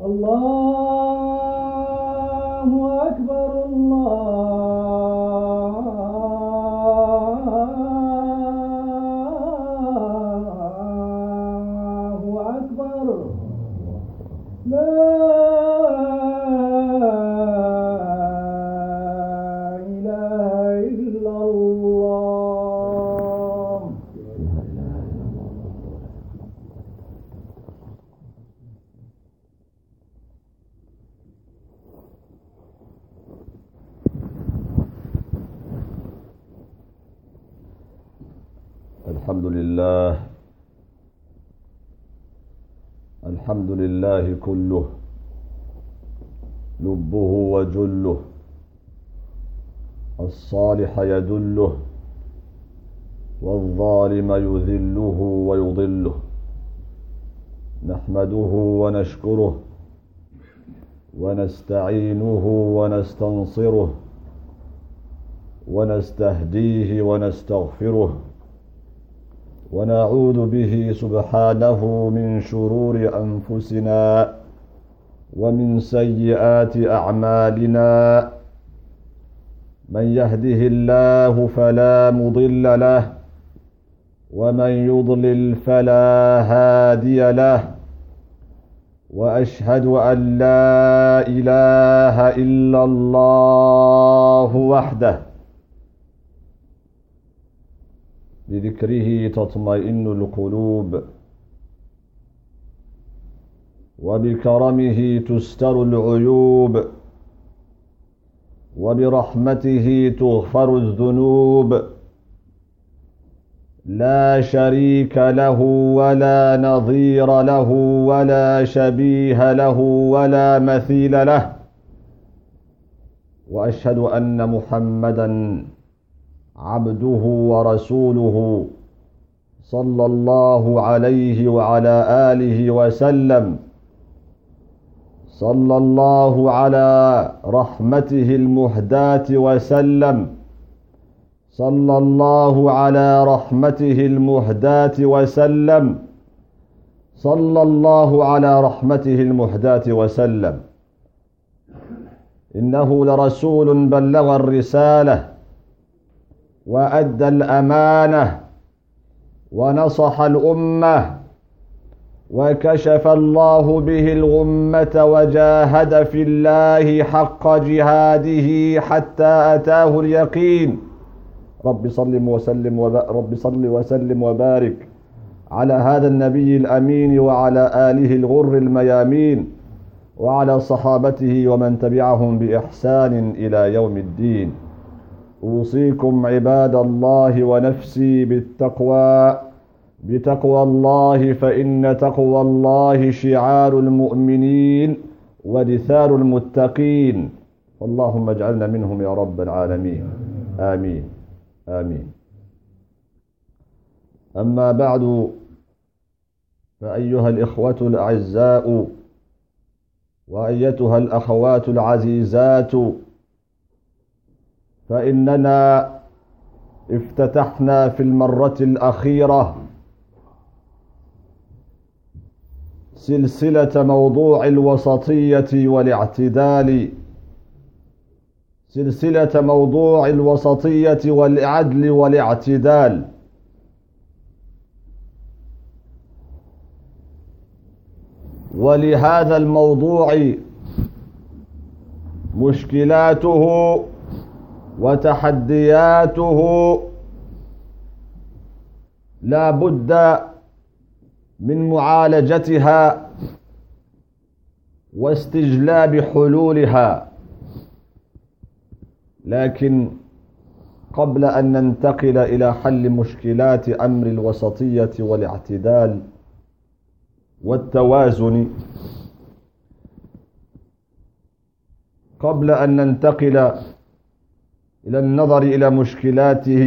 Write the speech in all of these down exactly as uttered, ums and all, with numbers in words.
الله أكبر الله أكبر لا إله إلا الله. الحمد لله الحمد لله كله لبه وجله الصالح يدله والظالم يذله ويضله نحمده ونشكره ونستعينه ونستنصره ونستهديه ونستغفره ونعوذ به سبحانه من شرور أنفسنا ومن سيئات أعمالنا من يهده الله فلا مضل له ومن يضلل فلا هادي له وأشهد أن لا إله إلا الله وحده بذكره تطمئن القلوب وبكرمه تستر العيوب وبرحمته تغفر الذنوب لا شريك له ولا نظير له ولا شبيه له ولا مثيل له وأشهد أن محمدًا عبده ورسوله صلى الله عليه وعلى آله وسلم صلى الله على رحمته المهداة وسلم صلى الله على رحمته المهداة وسلم صلى الله على رحمته المهداة وسلم إنه لرسول بلغ الرسالة وأدى الأمانة ونصح الأمة وكشف الله به الغمة وجاهد في الله حق جهاده حتى أتاه اليقين. رب صل وسلم رب صل وسلم وبارك على هذا النبي الأمين وعلى آله الغر الميامين وعلى صحابته ومن تبعهم بإحسان إلى يوم الدين. أوصيكم عباد الله ونفسي بالتقوى بتقوى الله فإن تقوى الله شعار المؤمنين ودثار المتقين. اللهم اجعلنا منهم يا رب العالمين. آمين آمين. أما بعد فأيها الإخوة الأعزاء وأيتها الأخوات العزيزات، فإننا افتتحنا في المرة الأخيرة سلسلة موضوع الوسطية والاعتدال سلسلة موضوع الوسطية والعدل والاعتدال. ولهذا الموضوع مشكلاته وتحدياته لا بد من معالجتها واستجلاب حلولها. لكن قبل أن ننتقل إلى حل مشكلات أمر الوسطية والاعتدال والتوازن، قبل أن ننتقل إلى النظر إلى مشكلاته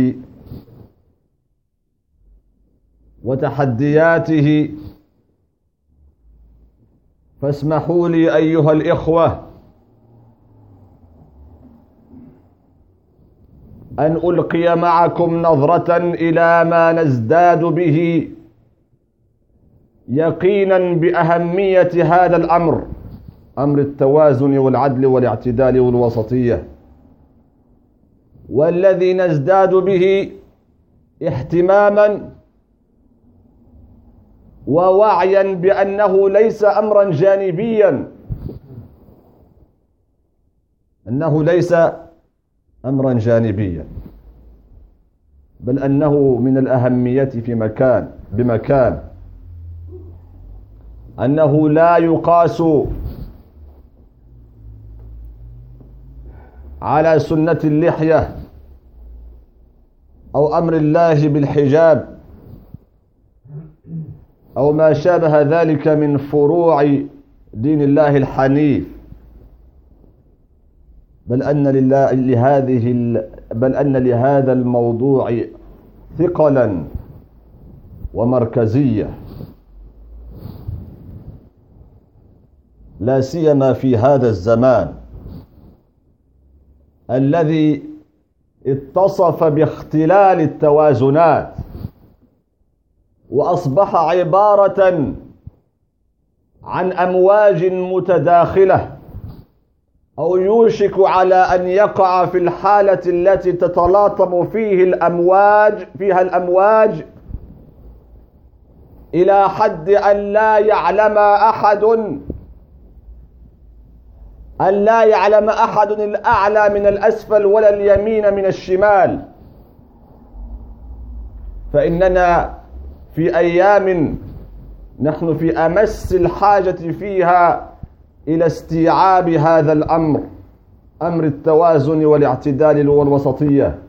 وتحدياته، فاسمحوا لي أيها الإخوة أن ألقي معكم نظرة إلى ما نزداد به يقينا بأهمية هذا الأمر أمر التوازن والعدل والاعتدال والوسطية، والذي نزداد به اهتماما ووعيا بأنه ليس أمرا جانبيا، أنه ليس أمرا جانبيا، بل أنه من الأهمية في مكان بمكان، أنه لا يقاس على سنة اللحية أو أمر الله بالحجاب أو ما شابه ذلك من فروع دين الله الحنيف، بل أن لله لهذه بل أن لهذا الموضوع ثقلا ومركزية، لا سيما في هذا الزمان الذي اتصف باختلال التوازنات وأصبح عبارة عن أمواج متداخلة، أو يوشك على أن يقع في الحالة التي تتلاطم فيه الأمواج فيها الأمواج إلى حد أن لا يعلم أحد أن لا يعلم أحد الأعلى من الأسفل ولا اليمين من الشمال. فإننا في أيام نحن في أمس الحاجة فيها إلى استيعاب هذا الأمر، أمر التوازن والاعتدال والوسطية.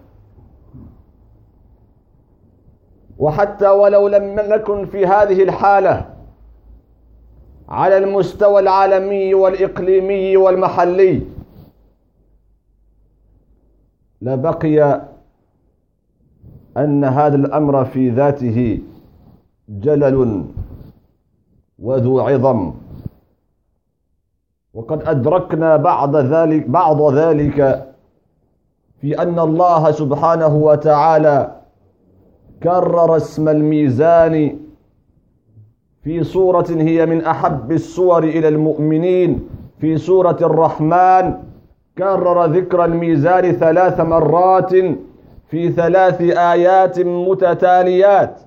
وحتى ولو لم نكن في هذه الحالة على المستوى العالمي والإقليمي والمحلي، لبقي أن هذا الأمر في ذاته جلل وذو عظم، وقد أدركنا بعض ذلك بعض ذلك في أن الله سبحانه وتعالى كرر اسم الميزان في سورة هي من أحب السور إلى المؤمنين، في سورة الرحمن كرر ذكر الميزان ثلاث مرات في ثلاث آيات متتاليات.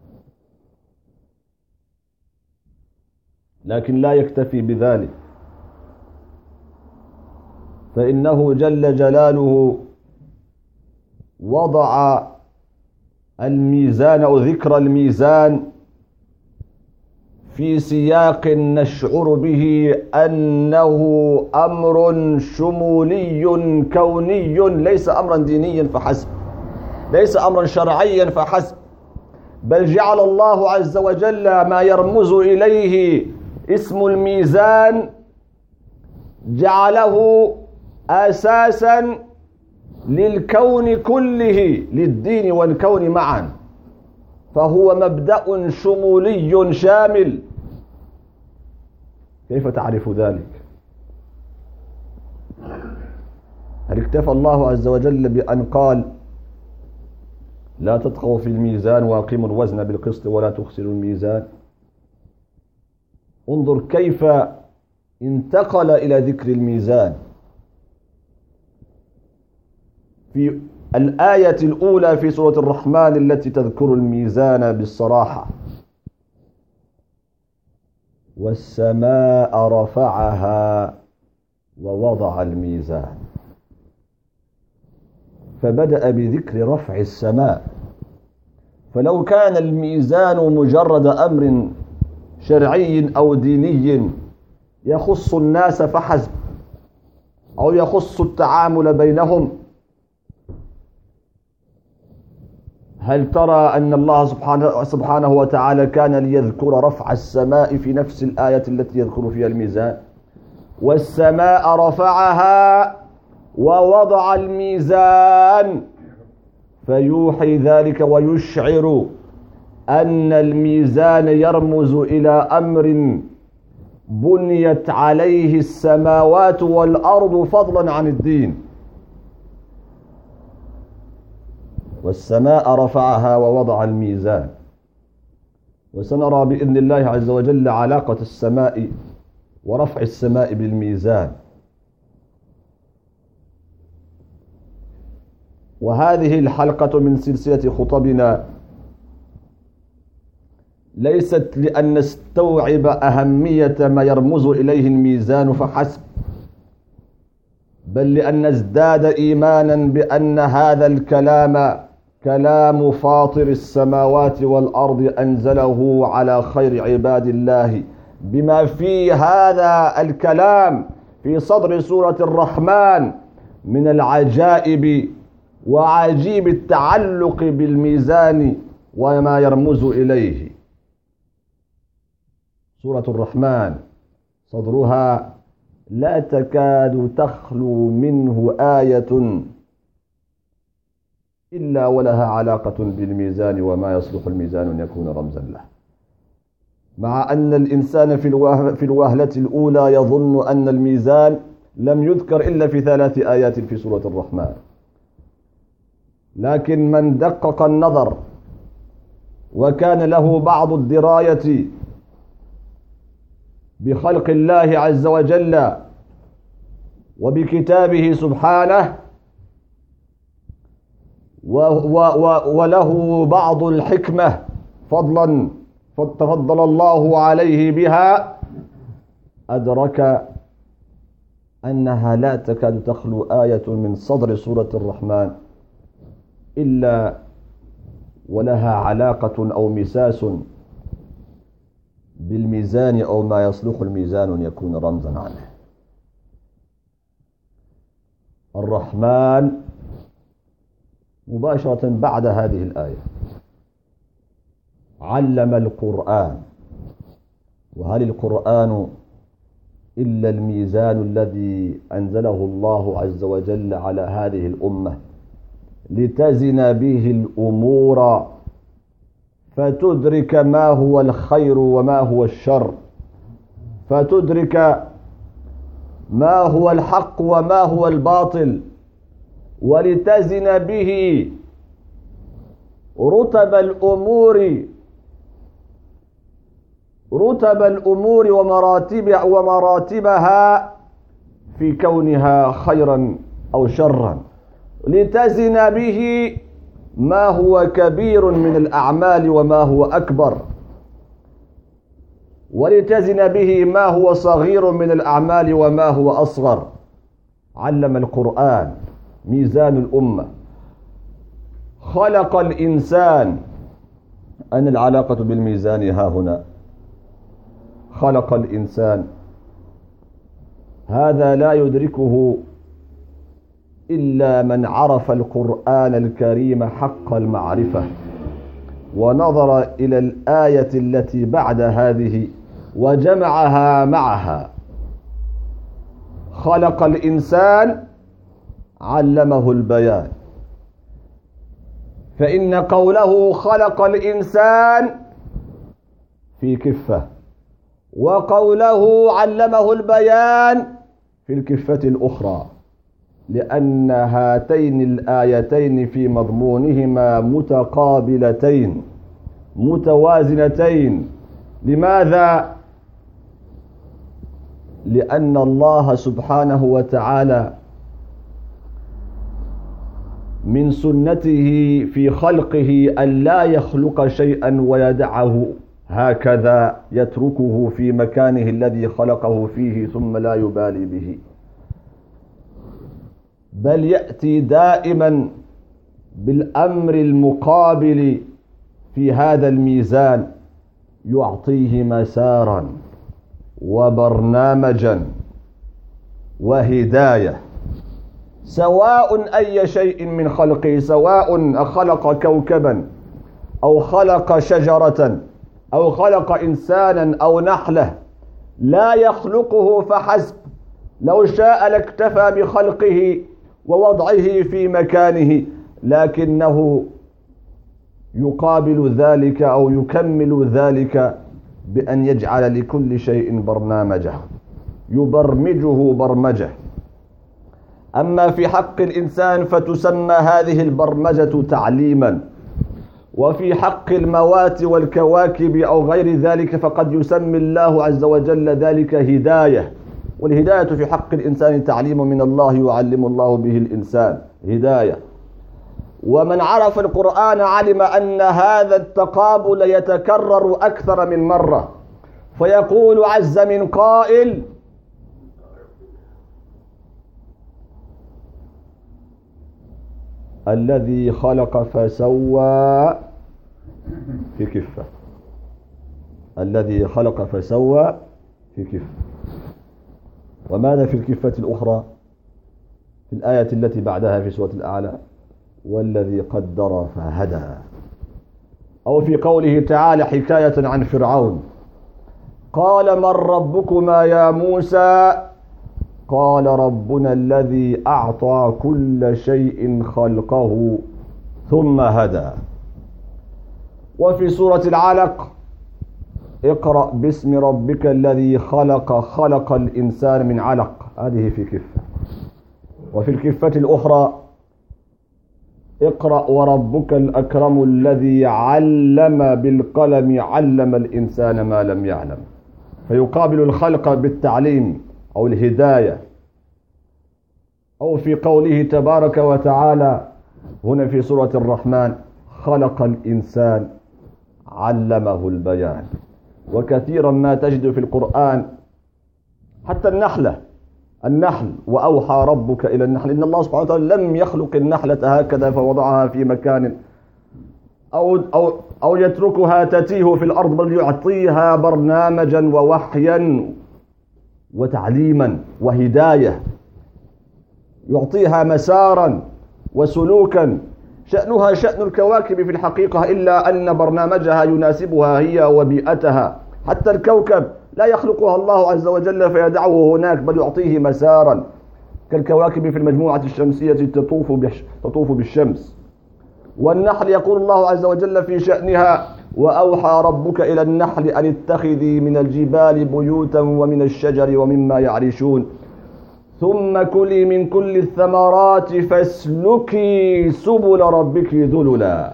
لكن لا يكتفي بذلك، فإنه جل جلاله وضع الميزان أو ذكر الميزان في سياق نشعر به أنه أمر شمولي كوني، ليس أمرا دينيا فحسب، ليس أمرا شرعيا فحسب، بل جعل الله عز وجل ما يرمز إليه اسم الميزان جعله أساسا للكون كله، للدين والكون معا، فهو مبدأ شمولي شامل. كيف تعرف ذلك؟ هل اكتفى الله عز وجل بأن قال لا تطغوا في الميزان وأقيموا الوزن بالقسط ولا تخسروا الميزان؟ انظر كيف انتقل إلى ذكر الميزان في الآية الأولى في سورة الرحمن التي تذكر الميزان بالصراحة: والسماء رفعها ووضع الميزان. فبدأ بذكر رفع السماء، فلو كان الميزان مجرد أمر شرعي أو ديني يخص الناس فحسب، أو يخص التعامل بينهم، هل ترى أن الله سبحانه, سبحانه وتعالى كان ليذكر رفع السماء في نفس الآية التي يذكر فيها الميزان؟ والسماء رفعها ووضع الميزان، فيوحي ذلك ويشعر أن الميزان يرمز إلى أمر بنيت عليه السماوات والأرض فضلا عن الدين. والسماء رفعها ووضع الميزان. وسنرى بإذن الله عز وجل علاقة السماء ورفع السماء بالميزان. وهذه الحلقة من سلسلة خطبنا ليست لأن نستوعب أهمية ما يرمز إليه الميزان فحسب، بل لأن نزداد إيمانا بأن هذا الكلام كلام فاطر السماوات والأرض أنزله على خير عباد الله، بما في هذا الكلام في صدر سورة الرحمن من العجائب وعجيب التعلق بالميزان وما يرمز إليه. سورة الرحمن صدرها لا تكاد تخلو منه آية إلا ولها علاقة بالميزان وما يصلح الميزان أن يكون رمزا له، مع أن الإنسان في الوهلة الأولى يظن أن الميزان لم يذكر إلا في ثلاث آيات في سورة الرحمن، لكن من دقق النظر وكان له بعض الدراية بخلق الله عز وجل وبكتابه سبحانه وله بعض الحكمة فضلا تفضل الله عليه بها، أدرك أنها لا تكاد تخلو آية من صدر سورة الرحمن إلا ولها علاقة أو مساس بالميزان أو ما يصلح الميزان أن يكون رمزا عنه. الرحمن مباشرة بعد هذه الآية علم القرآن، وهل القرآن إلا الميزان الذي أنزله الله عز وجل على هذه الأمة لتزن به الأمور فتدرك ما هو الخير وما هو الشر، فتدرك ما هو الحق وما هو الباطل، ولتزن به رتب الأمور رتب الأمور ومراتب ومراتبها في كونها خيرا أو شرا، لتزن به ما هو كبير من الأعمال وما هو أكبر، ولتزن به ما هو صغير من الأعمال وما هو أصغر. علم القرآن ميزان الأمة، خلق الإنسان. أن العلاقة بالميزان ها هنا، خلق الإنسان، هذا لا يدركه إلا من عرف القرآن الكريم حق المعرفة ونظر إلى الآية التي بعد هذه وجمعها معها. خلق الإنسان علمه البيان، فإن قوله خلق الإنسان في كفة، وقوله علمه البيان في الكفة الأخرى، لأن هاتين الآيتين في مضمونهما متقابلتين متوازنتين. لماذا؟ لأن الله سبحانه وتعالى من سنته في خلقه أن لا يخلق شيئا ويدعه هكذا، يتركه في مكانه الذي خلقه فيه ثم لا يبالي به، بل يأتي دائما بالأمر المقابل في هذا الميزان، يعطيه مسارا وبرنامجا وهداية، سواء أي شيء من خلقه، سواء خلق كوكبا أو خلق شجرة أو خلق إنسانا أو نحلة، لا يخلقه فحسب، لو شاء لاكتفى بخلقه ووضعه في مكانه، لكنه يقابل ذلك أو يكمل ذلك بأن يجعل لكل شيء برنامجه، يبرمجه برمجه. أما في حق الإنسان فتسمى هذه البرمجة تعليما، وفي حق الموات والكواكب أو غير ذلك فقد يسمي الله عز وجل ذلك هداية. والهداية في حق الإنسان تعليم من الله يعلم الله به الإنسان هداية. ومن عرف القرآن علم أن هذا التقابل يتكرر أكثر من مرة، فيقول عز من قائل: الذي خلق فسوى في كفة، الذي خلق فسوى في كفة. وماذا في الكفة الأخرى في الآية التي بعدها في سورة الأعلى؟ والذي قدر فهدى. أو في قوله تعالى حكاية عن فرعون: قال من ربكما يا موسى؟ قال ربنا الذي أعطى كل شيء خلقه ثم هدى. وفي سورة العلق: اقرأ باسم ربك الذي خلق خلق الإنسان من علق. هذه في كفة. وفي الكفة الأخرى: اقرأ وربك الأكرم الذي علم بالقلم علم الإنسان ما لم يعلم. فيقابل الخلق بالتعليم أو الهداية. أو في قوله تبارك وتعالى هنا في سورة الرحمن: خلق الإنسان علمه البيان. وكثيرا ما تجد في القرآن حتى النحلة النحل وأوحى ربك إلى النحل، إن الله سبحانه وتعالى لم يخلق النحلة هكذا فوضعها في مكان أو, أو, أو يتركها تتيه في الأرض، بل يعطيها برنامجا ووحيا وتعليما وهداية، يعطيها مسارا وسلوكا. شأنها شأن الكواكب في الحقيقة، إلا أن برنامجها يناسبها هي وبيئتها. حتى الكوكب لا يخلقها الله عز وجل فيدعه هناك، بل يعطيه مسارا، كالكواكب في المجموعة الشمسية تطوف تطوف بالشمس. والنحل يقول الله عز وجل في شأنها: وأوحى ربك إلى النحل أن اتخذي من الجبال بيوتا ومن الشجر ومما يعرشون ثم كلي من كل الثمرات فاسلكي سبل ربك ذللا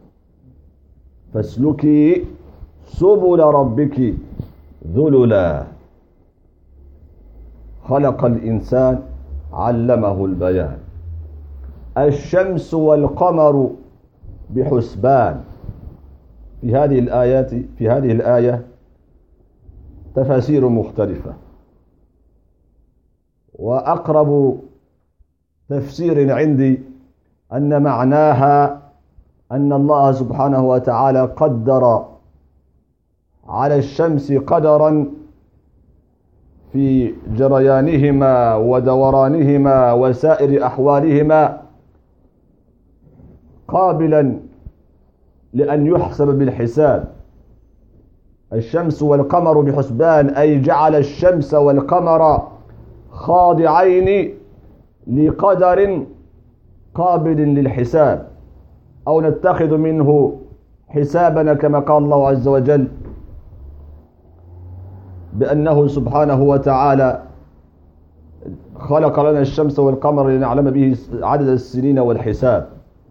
فاسلكي سبل ربك ذللا. خلق الإنسان علمه البيان. الشمس والقمر بحسبان. في هذه الآيات في هذه الآية تفاسير مختلفة، وأقرب تفسير عندي أن معناها أن الله سبحانه وتعالى قدر على الشمس قدرا في جريانهما ودورانهما وسائر أحوالهما قابلا لأن يحسب بالحساب. الشمس والقمر بحسبان، أي جعل الشمس والقمر خاضعين لقدر قابل للحساب، أو نتخذ منه حسابنا كما قال الله عز وجل بأنه سبحانه وتعالى خلق لنا الشمس والقمر لنعلم به عدد السنين والحساب.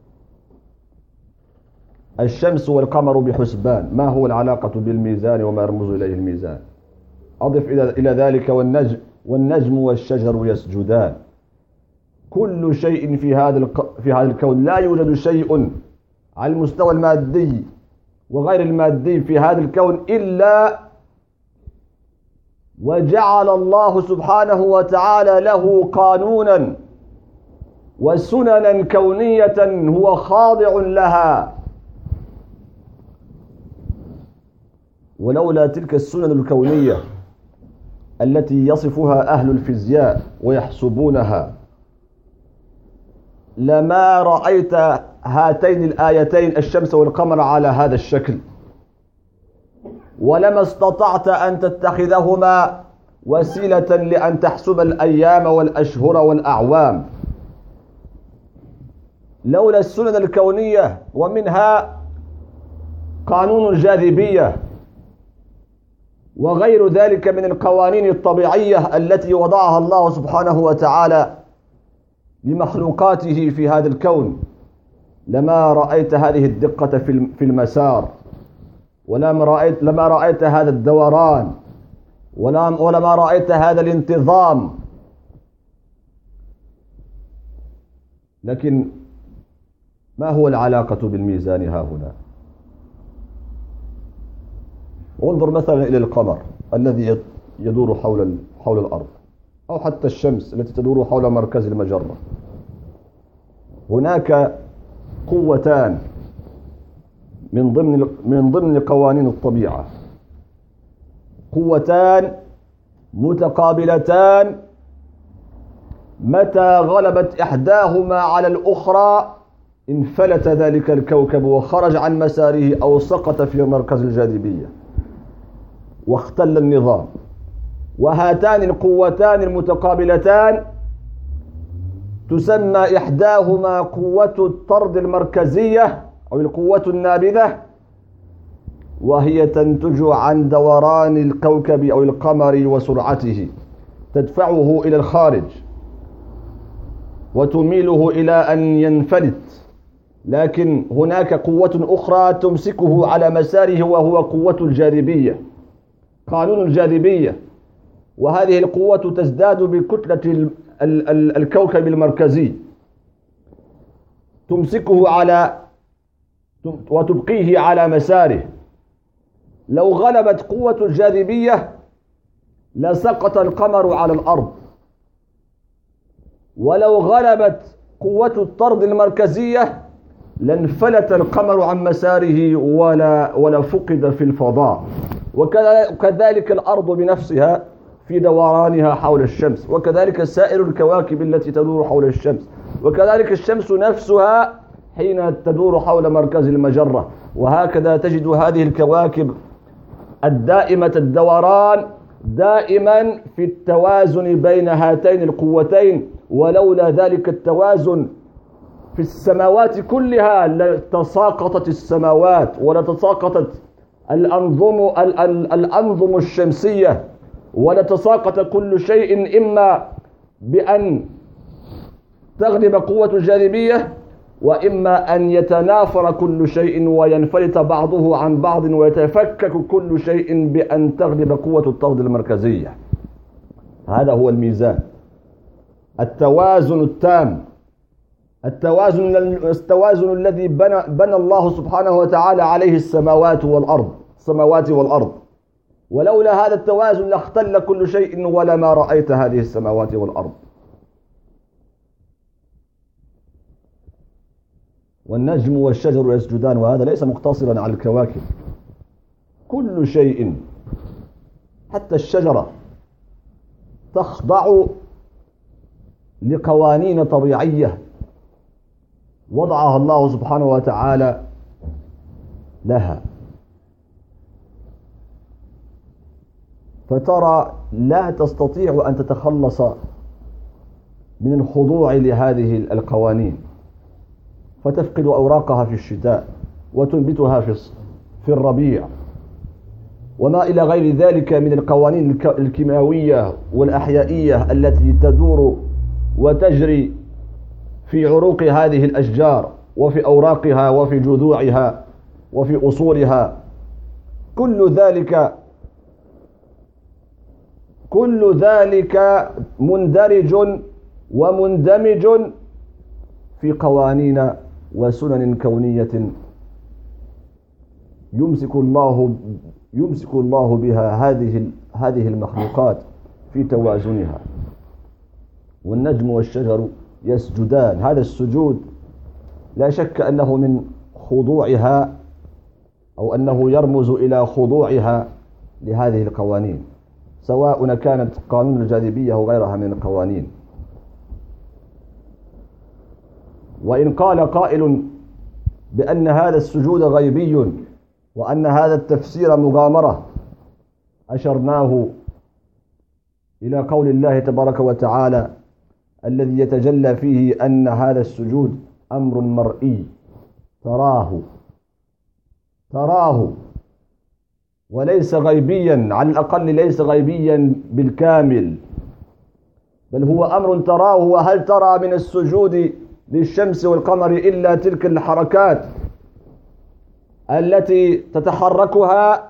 الشمس والقمر بحسبان. ما هو العلاقة بالميزان وما يرمز إليه الميزان؟ أضف إلى ذلك والنجم والنجم والشجر يسجدان. كل شيء في هذا في هذا الكون، لا يوجد شيء على المستوى المادي وغير المادي في هذا الكون إلا وجعل الله سبحانه وتعالى له قانونا وسننا كونية هو خاضع لها. ولولا تلك السنن الكونية التي يصفها أهل الفيزياء ويحسبونها لما رأيت هاتين الآيتين الشمس والقمر على هذا الشكل، ولما استطعت أن تتخذهما وسيلة لأن تحسب الأيام والأشهر والأعوام. لولا السنن الكونية، ومنها قانون الجاذبية وغير ذلك من القوانين الطبيعية التي وضعها الله سبحانه وتعالى لمخلوقاته في هذا الكون، لما رأيت هذه الدقة في المسار، ولما رأيت لما رأيت هذا الدوران، ولما رأيت هذا الانتظام. لكن ما هو العلاقة بالميزان ها هنا؟ انظر مثلا إلى القمر الذي يدور حول حول الأرض، أو حتى الشمس التي تدور حول مركز المجرة. هناك قوتان من ضمن من ضمن قوانين الطبيعة، قوتان متقابلتان، متى غلبت إحداهما على الأخرى انفلت ذلك الكوكب وخرج عن مساره أو سقط في مركز الجاذبية واختل النظام. وهاتان القوتان المتقابلتان تسمى إحداهما قوة الطرد المركزية أو القوة النابذة، وهي تنتج عن دوران الكوكب أو القمر وسرعته، تدفعه إلى الخارج وتميله إلى أن ينفلت. لكن هناك قوة أخرى تمسكه على مساره، وهو قوة الجاذبية، قانون الجاذبية. وهذه القوة تزداد بكتلة الكوكب المركزي، تمسكه على وتبقيه على مساره. لو غلبت قوة الجاذبية لسقط القمر على الأرض، ولو غلبت قوة الطرد المركزية لانفلت القمر عن مساره ولا ولا فقد في الفضاء. وكذلك الأرض بنفسها في دورانها حول الشمس، وكذلك سائر الكواكب التي تدور حول الشمس، وكذلك الشمس نفسها حين تدور حول مركز المجرة. وهكذا تجد هذه الكواكب الدائمة الدوران دائما في التوازن بين هاتين القوتين. ولولا ذلك التوازن في السماوات كلها لتساقطت السماوات ولتساقطت الأنظم الأنظم الشمسية، ولتساقط كل شيء، إما بأن تغلب قوة الجاذبية، وإما أن يتنافر كل شيء وينفلت بعضه عن بعض ويتفكك كل شيء بأن تغلب قوة الطرد المركزية. هذا هو الميزان، التوازن التام، التوازن التوازن الذي بنى بنى الله سبحانه وتعالى عليه السماوات والأرض السماوات والأرض. ولولا هذا التوازن لاختل كل شيء ولما رأيت هذه السماوات والأرض. والنجم والشجر يسجدان، وهذا ليس مقتصرا على الكواكب، كل شيء حتى الشجرة تخضع لقوانين طبيعية وضعها الله سبحانه وتعالى لها، فترى لا تستطيع أن تتخلص من الخضوع لهذه القوانين، فتفقد أوراقها في الشتاء وتنبتها في في الربيع، وما إلى غير ذلك من القوانين الكيماوية والأحيائية التي تدور وتجري في عروق هذه الأشجار وفي أوراقها وفي جذوعها وفي أصولها. كل ذلك كل ذلك مندرج ومندمج في قوانين وسنن كونية يمسك الله يمسك الله بها هذه هذه المخلوقات في توازنها. والنجم والشجر يسجدان، هذا السجود لا شك أنه من خضوعها أو أنه يرمز إلى خضوعها لهذه القوانين، سواء كانت قانون الجاذبية أو غيرها من القوانين. وإن قال قائل بأن هذا السجود غيبي وأن هذا التفسير مغامرة، أشرناه إلى قول الله تبارك وتعالى الذي يتجلى فيه أن هذا السجود أمر مرئي، تراه تراه وليس غيبيا، على الأقل ليس غيبيا بالكامل، بل هو أمر تراه. وهل ترى من السجود للشمس والقمر إلا تلك الحركات التي تتحركها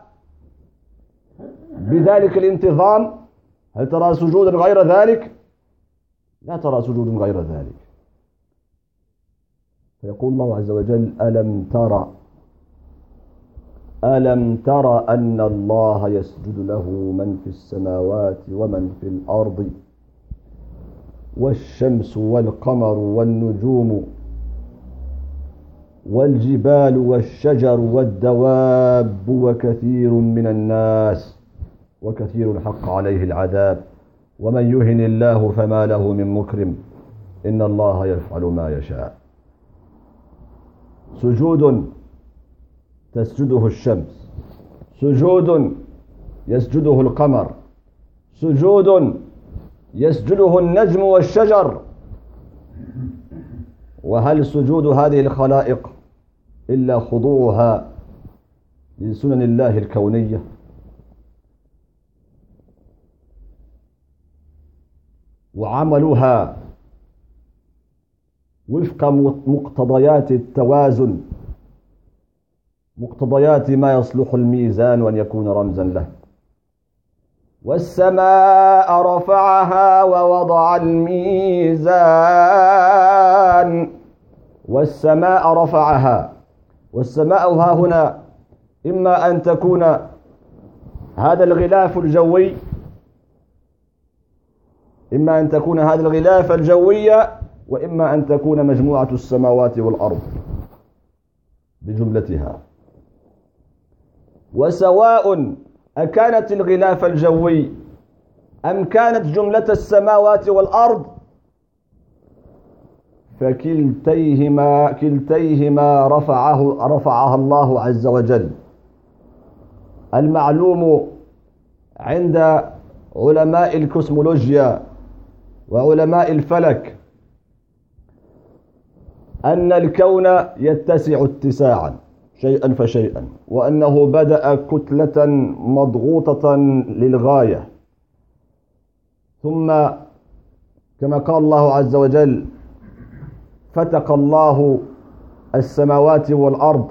بذلك الانتظام، هل ترى سجودا غير ذلك؟ لا ترى سجودا غير ذلك. فيقول الله عز وجل: ألم ترى ألم ترى أن الله يسجد له من في السماوات ومن في الأرض والشمس والقمر والنجوم والجبال والشجر والدواب وكثير من الناس وكثير حق عليه العذاب ومن يهن الله فما له من مكرم إن الله يفعل ما يشاء. سجود تسجده الشمس، سجود يسجده القمر، سجود يسجده النجم والشجر. وهل سجود هذه الخلائق إلا خضوعها لسنن الله الكونية؟ وعملها وفق مقتضيات التوازن، مقتضيات ما يصلح الميزان وأن يكون رمزا له. والسماء رفعها ووضع الميزان. والسماء رفعها، والسماء ها هنا إما أن تكون هذا الغلاف الجوي، إما أن تكون هذا الغلاف الجوية، وإما أن تكون مجموعة السماوات والأرض بجملتها. وسواء أكانت الغلاف الجوي أم كانت جملة السماوات والأرض، فكلتيهما كلتيهما رفعه رفعها الله عز وجل. المعلوم عند علماء الكوسمولوجيا وعلماء الفلك أن الكون يتسع اتساعا شيئا فشيئا، وأنه بدأ كتلة مضغوطة للغاية، ثم كما قال الله عز وجل: فتق الله السماوات والأرض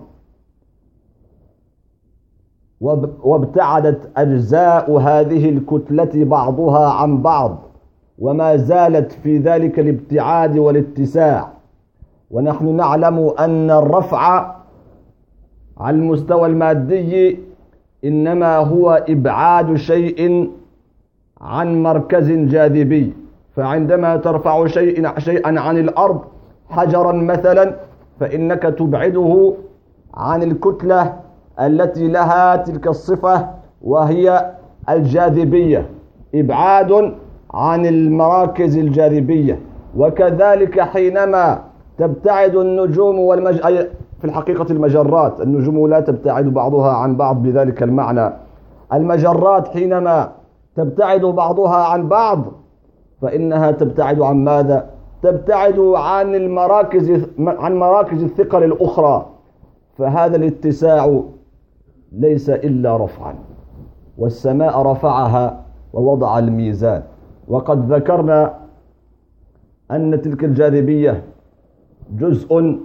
وابتعدت أجزاء هذه الكتلة بعضها عن بعض، وما زالت في ذلك الابتعاد والاتساع. ونحن نعلم أن الرفع على المستوى المادي إنما هو إبعاد شيء عن مركز جاذبي. فعندما ترفع شيء شيئا عن الأرض، حجرا مثلا، فإنك تبعده عن الكتلة التي لها تلك الصفة وهي الجاذبية، إبعاد عن المراكز الجاذبية. وكذلك حينما تبتعد النجوم والمج... في الحقيقة المجرات، النجوم لا تبتعد بعضها عن بعض بذلك المعنى. المجرات حينما تبتعد بعضها عن بعض فإنها تبتعد عن ماذا؟ تبتعد عن المراكز عن مراكز الثقل الأخرى. فهذا الاتساع ليس إلا رفعا. والسماء رفعها ووضع الميزان. وقد ذكرنا أن تلك الجاذبية جزء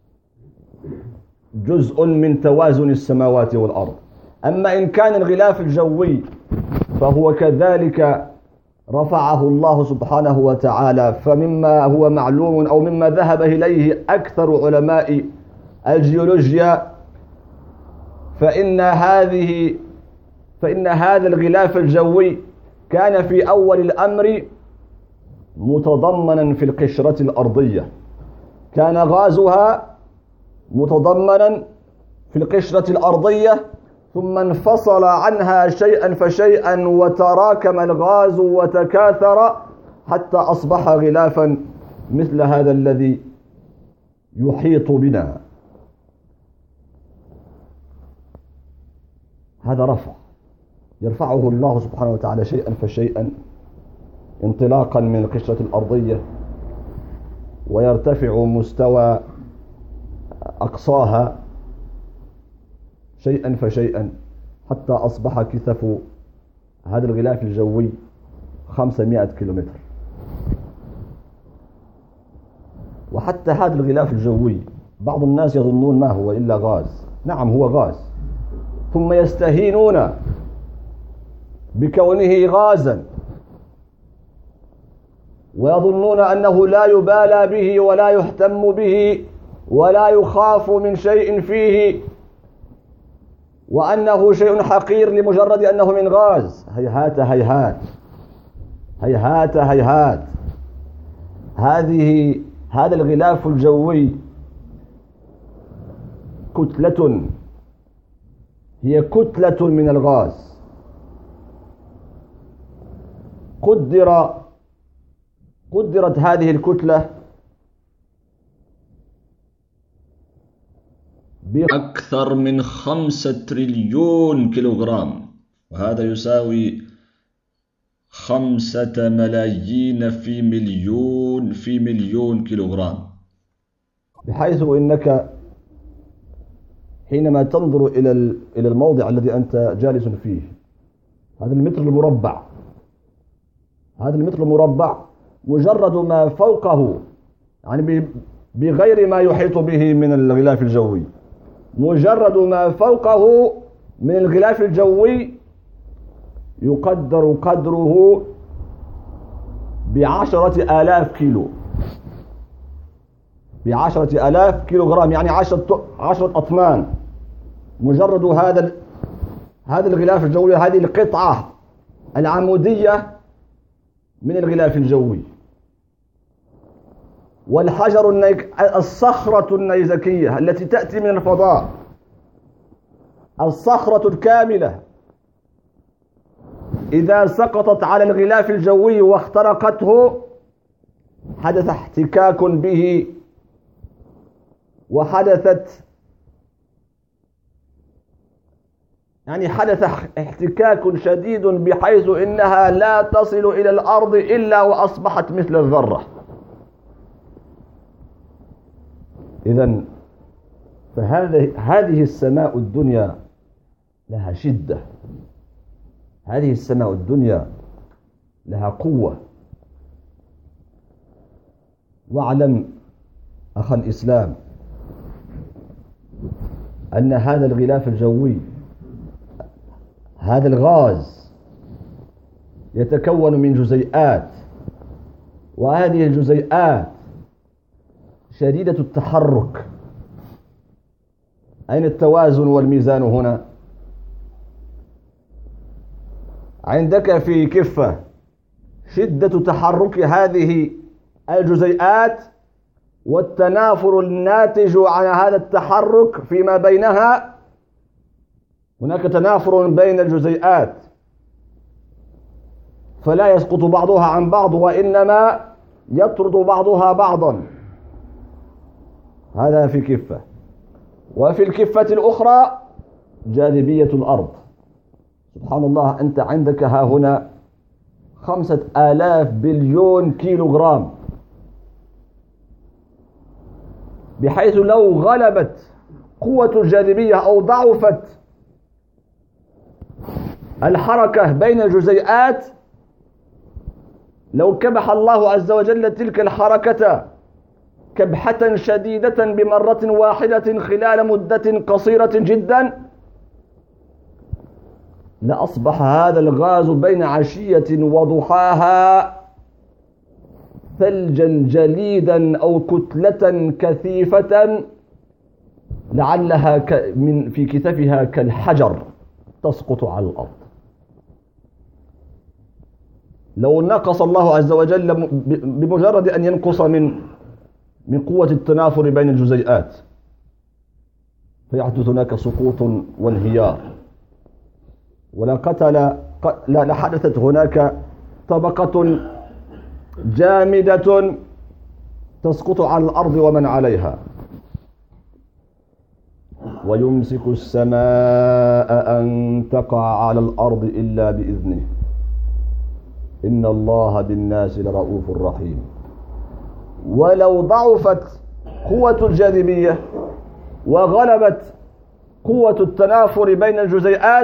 جزء من توازن السماوات والأرض. أما إن كان الغلاف الجوي فهو كذلك رفعه الله سبحانه وتعالى. فمما هو معلوم أو مما ذهب إليه أكثر علماء الجيولوجيا فإن هذه فإن هذا الغلاف الجوي كان في أول الأمر متضمنا في القشرة الأرضية، كان غازها متضمنا في القشرة الأرضية، ثم انفصل عنها شيئا فشيئا وتراكم الغاز وتكاثر حتى أصبح غلافا مثل هذا الذي يحيط بنا. هذا رفع يرفعه الله سبحانه وتعالى شيئا فشيئا انطلاقا من القشرة الأرضية، ويرتفع مستوى أقصاها شيئا فشيئا حتى أصبح كثف هذا الغلاف الجوي خمسمائة كيلومتر. وحتى هذا الغلاف الجوي بعض الناس يظنون ما هو إلا غاز. نعم هو غاز، ثم يستهينون بكونه غازا ويظنون أنه لا يبالى به ولا يهتم به ولا يخاف من شيء فيه وأنه شيء حقير لمجرد أنه من غاز. هيهات هيهات هيهات هيهات. هذه هذا الغلاف الجوي كتلة، هي كتلة من الغاز. قدر قدرت هذه الكتلة بأكثر من خمسة تريليون كيلوغرام، وهذا يساوي خمسة ملايين في مليون في مليون كيلوغرام، بحيث إنك حينما تنظر إلى إلى الموضع الذي أنت جالس فيه، هذا المتر المربع، هذا المتر المربع مجرد ما فوقه، يعني بغير ما يحيط به من الغلاف الجوي، مجرد ما فوقه من الغلاف الجوي يقدر قدره بعشرة آلاف كيلو، بعشرة آلاف كيلوغرام، يعني عشرة عشرة أطنان. مجرد هذا هذا الغلاف الجوي، هذه القطعة العمودية من الغلاف الجوي. والحجر النيك الصخرة النيزكية التي تأتي من الفضاء، الصخرة الكاملة إذا سقطت على الغلاف الجوي واخترقته حدث احتكاك به، وحدثت يعني حدث احتكاك شديد بحيث إنها لا تصل إلى الأرض إلا وأصبحت مثل الذرة. إذن فهذه هذه السماء الدنيا لها شدة، هذه السماء الدنيا لها قوة. واعلم أخ الإسلام أن هذا الغلاف الجوي، هذا الغاز يتكون من جزيئات، وهذه الجزيئات شديدة التحرك. أين التوازن والميزان هنا؟ عندك في كفة شدة تحرك هذه الجزيئات والتنافر الناتج عن هذا التحرك فيما بينها. هناك تنافر بين الجزيئات فلا يسقط بعضها عن بعض، وإنما يطرد بعضها بعضا. هذا في كفة. وفي الكفة الأخرى جاذبية الأرض. سبحان الله، أنت عندك ها هنا خمسة آلاف بليون كيلوغرام، بحيث لو غلبت قوة الجاذبية أو ضعفت الحركة بين الجزيئات، لو كبح الله عز وجل تلك الحركة كبحة شديدة بمرة واحدة خلال مدة قصيرة جدا، لأصبح هذا الغاز بين عشية وضحاها ثلجا جليدا أو كتلة كثيفة لعلها ك من في كثفها كالحجر تسقط على الأرض. لو نقص الله عز وجل بمجرد أن ينقص من من قوة التنافر بين الجزيئات فيحدث هناك سقوط وانهيار، ولا قتل لا لحدثت هناك طبقة جامدة تسقط على الأرض ومن عليها. ويمسك السماء أن تقع على الأرض إلا بإذنه إن الله بالناس لرؤوف رحيم. ولو ضعفت قوة الجاذبية وغلبت قوة التنافر بين الجزيئات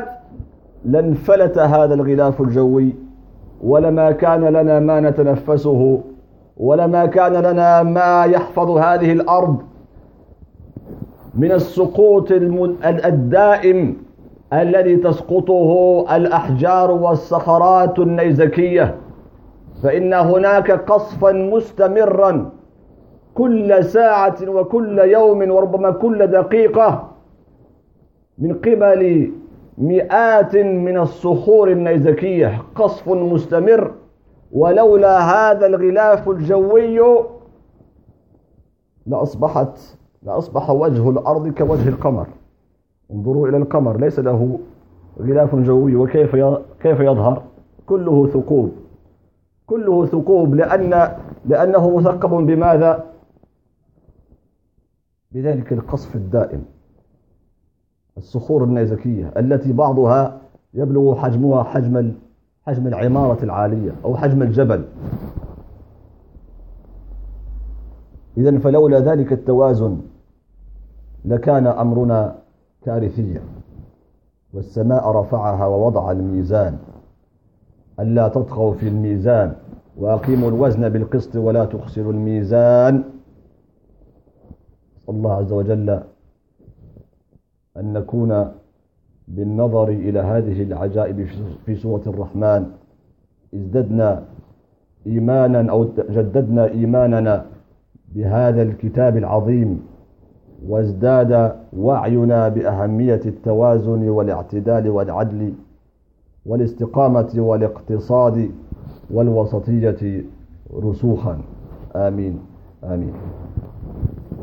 لانفلت هذا الغلاف الجوي، ولما كان لنا ما نتنفسه ولما كان لنا ما يحفظ هذه الأرض من السقوط الدائم الذي تسقطه الأحجار والصخرات النيزكية، فإن هناك قصفا مستمرا كل ساعة وكل يوم وربما كل دقيقة من قبل مئات من الصخور النيزكية، قصف مستمر. ولولا هذا الغلاف الجوي لأصبحت لأصبح وجه الأرض كوجه القمر. انظروا إلى القمر، ليس له غلاف جوي، وكيف كيف يظهر؟ كله ثقوب، كله ثقوب، لأن لأنه مثقب بماذا؟ بذلك القصف الدائم. الصخور النيزكية التي بعضها يبلغ حجمها حجم حجم العمارة العالية أو حجم الجبل. إذن فلولا ذلك التوازن لكان أمرنا كارثيا. والسماء رفعها ووضع الميزان ألا تطغوا في الميزان وأقيموا الوزن بالقسط ولا تخسروا الميزان. الله عز وجل أن نكون بالنظر إلى هذه العجائب في سورة الرحمن ازددنا إيمانا أو جددنا إيماننا بهذا الكتاب العظيم، وازداد وعينا بأهمية التوازن والاعتدال والعدل والاستقامة والاقتصاد والوسطية رسوخا. آمين آمين.